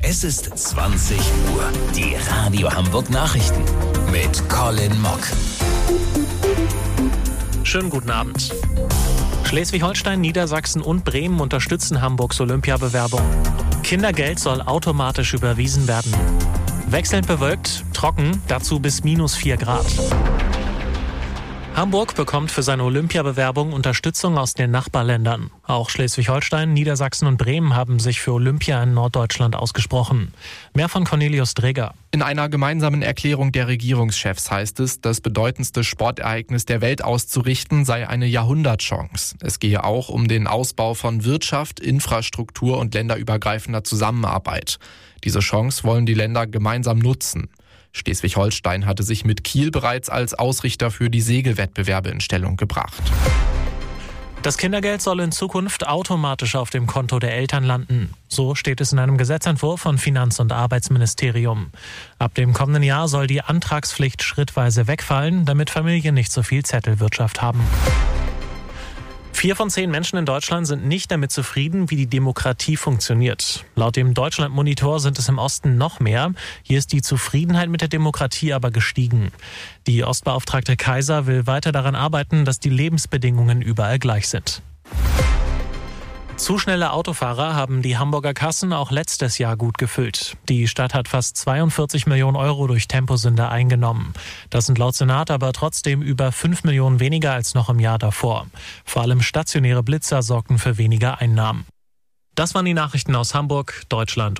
Es ist 20 Uhr. Die Radio Hamburg Nachrichten mit Colin Mock. Schönen guten Abend. Schleswig-Holstein, Niedersachsen und Bremen unterstützen Hamburgs Olympiabewerbung. Kindergeld soll automatisch überwiesen werden. Wechselnd bewölkt, trocken, dazu bis -4 Grad. Hamburg bekommt für seine Olympiabewerbung Unterstützung aus den Nachbarländern. Auch Schleswig-Holstein, Niedersachsen und Bremen haben sich für Olympia in Norddeutschland ausgesprochen. Mehr von Cornelius Dreger. In einer gemeinsamen Erklärung der Regierungschefs heißt es, das bedeutendste Sportereignis der Welt auszurichten sei eine Jahrhundertchance. Es gehe auch um den Ausbau von Wirtschaft, Infrastruktur und länderübergreifender Zusammenarbeit. Diese Chance wollen die Länder gemeinsam nutzen. Schleswig-Holstein hatte sich mit Kiel bereits als Ausrichter für die Segelwettbewerbe in Stellung gebracht. Das Kindergeld soll in Zukunft automatisch auf dem Konto der Eltern landen. So steht es in einem Gesetzentwurf von Finanz- und Arbeitsministerium. Ab dem kommenden Jahr soll die Antragspflicht schrittweise wegfallen, damit Familien nicht so viel Zettelwirtschaft haben. 4 von 10 Menschen in Deutschland sind nicht damit zufrieden, wie die Demokratie funktioniert. Laut dem Deutschland-Monitor sind es im Osten noch mehr. Hier ist die Zufriedenheit mit der Demokratie aber gestiegen. Die Ostbeauftragte Kaiser will weiter daran arbeiten, dass die Lebensbedingungen überall gleich sind. Zu schnelle Autofahrer haben die Hamburger Kassen auch letztes Jahr gut gefüllt. Die Stadt hat fast 42 Millionen Euro durch Temposünder eingenommen. Das sind laut Senat aber trotzdem über 5 Millionen weniger als noch im Jahr davor. Vor allem stationäre Blitzer sorgten für weniger Einnahmen. Das waren die Nachrichten aus Hamburg, Deutschland.